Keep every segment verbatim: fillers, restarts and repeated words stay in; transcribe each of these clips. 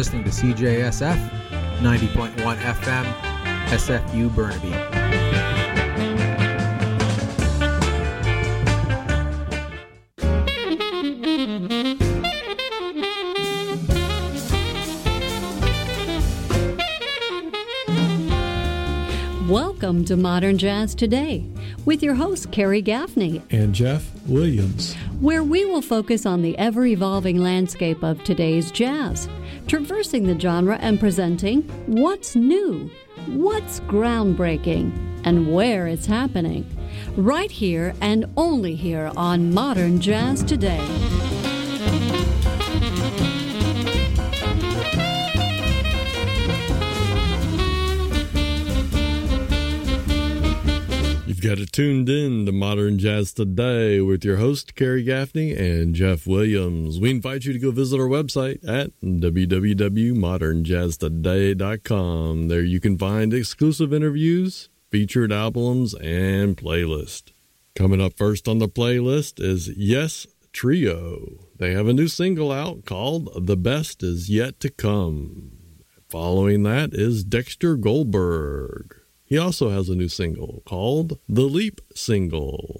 listening to C J S F ninety point one F M, S F U Burnaby. Welcome to Modern Jazz Today with your host, Carrie Gaffney and Jeff Williams, where we will focus on the ever-evolving landscape of today's jazz, traversing the genre and presenting what's new, what's groundbreaking, and where it's happening. Right here and only here on Modern Jazz Today. Got it tuned in to Modern Jazz Today with your host, Carrie Gaffney and Jeff Williams. We invite you to go visit our website at w w w dot modern jazz today dot com. There you can find exclusive interviews, featured albums, and playlist. Coming up first on the playlist is Yes Trio. They have a new single out called The Best Is Yet to Come. Following that is Dexter Goldberg. He also has a new single called The Leap Single.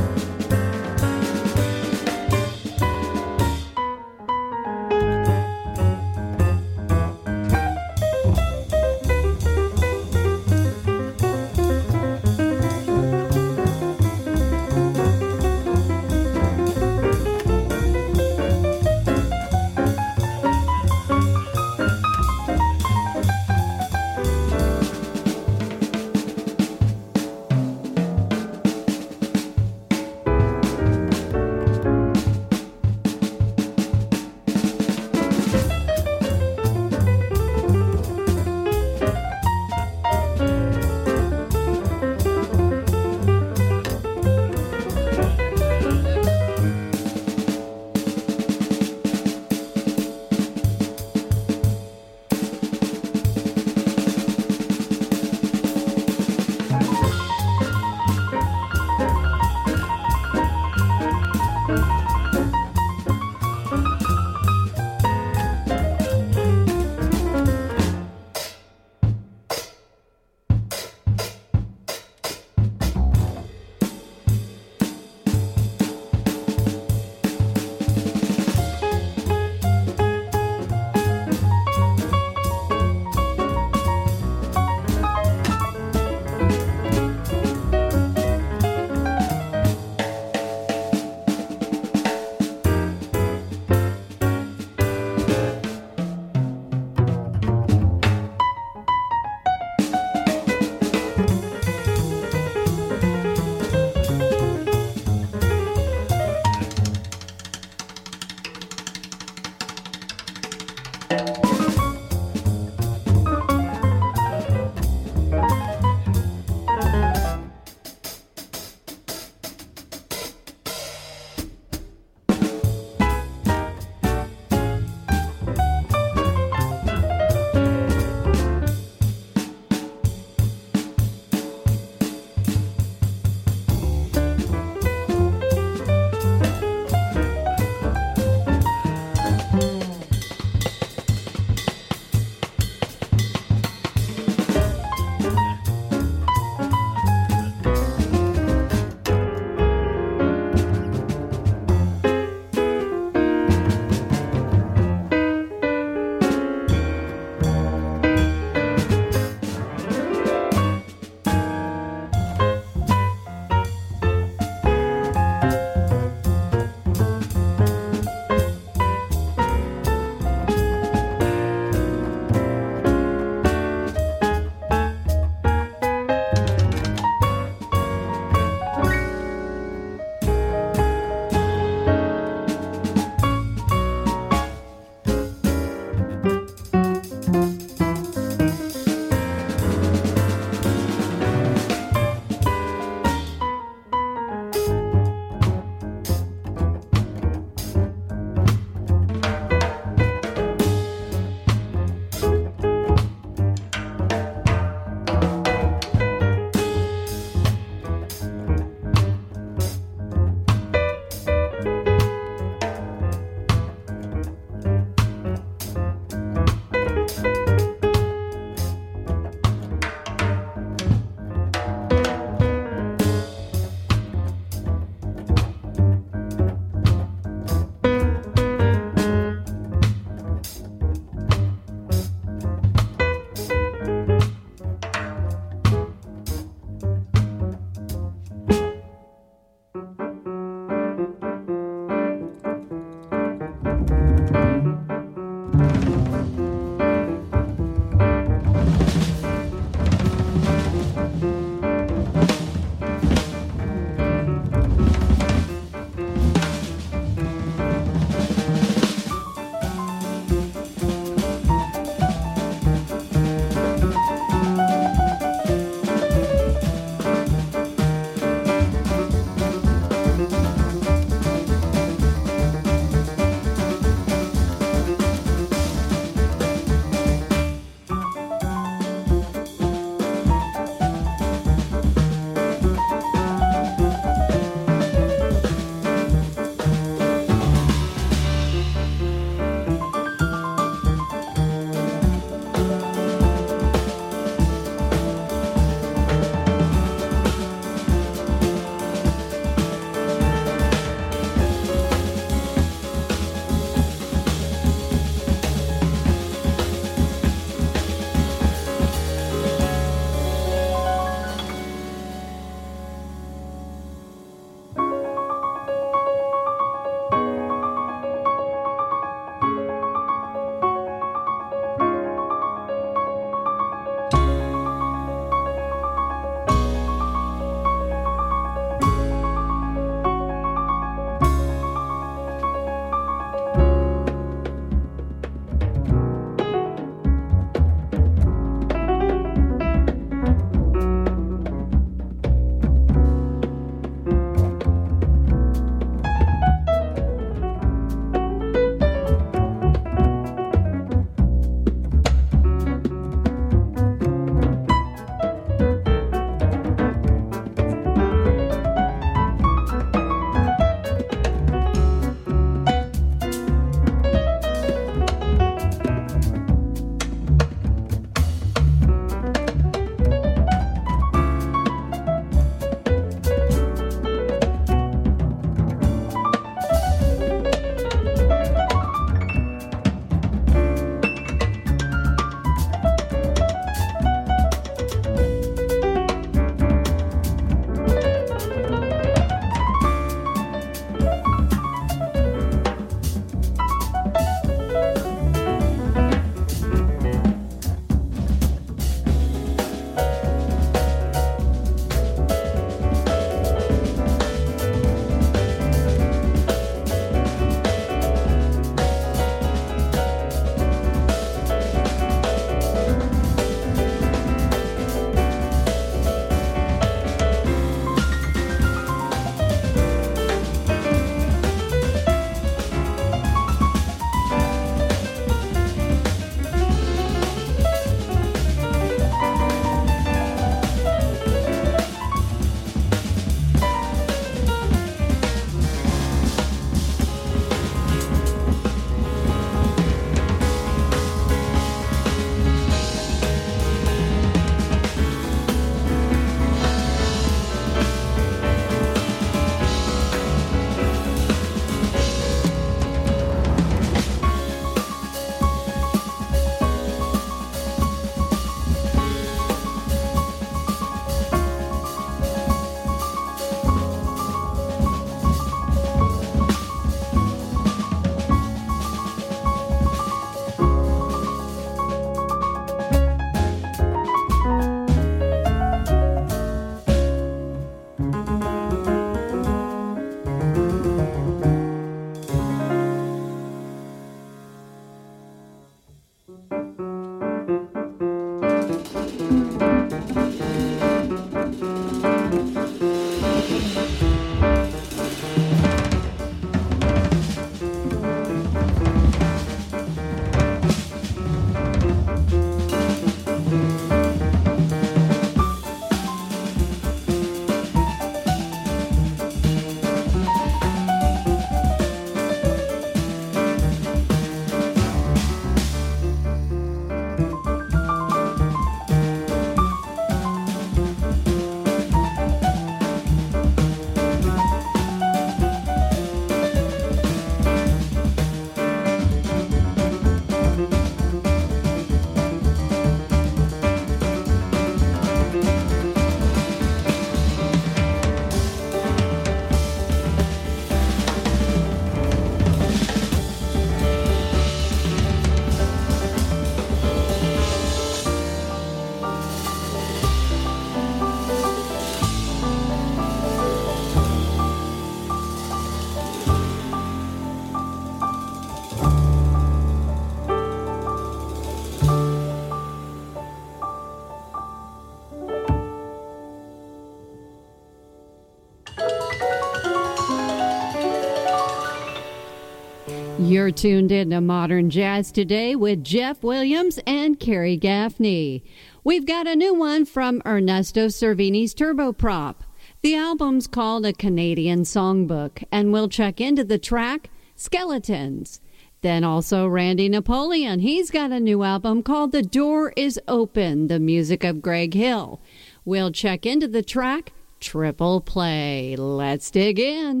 You're tuned in to Modern Jazz Today with Jeff Williams and Carrie Gaffney. We've got a new one from Ernesto Cervini's Turboprop. The album's called A Canadian Songbook, and we'll check into the track Skeletons. Then also Randy Napoleon. He's got a new album called The Door is Open, the music of Greg Hill. We'll check into the track Triple Play. Let's dig in.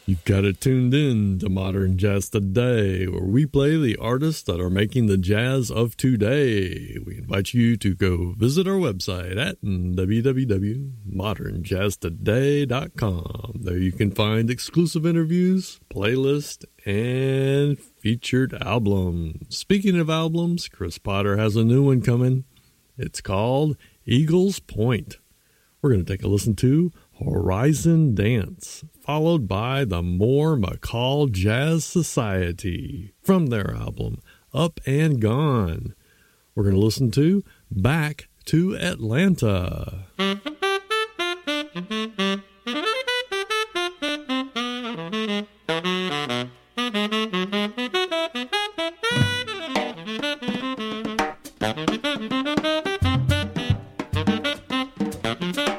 You've got it tuned in to Modern Jazz Today, where we play the artists that are making the jazz of today. We invite you to go visit our website at w w w dot modern jazz today dot com. There you can find exclusive interviews, playlists, and featured albums. Speaking of albums, Chris Potter has a new one coming. It's called Eagles Point. We're going to take a listen to Horizon Dance, followed by the Moore McCall Jazz Society from their album Up and Gone. We're going to listen to Back to Atlanta. Thank you.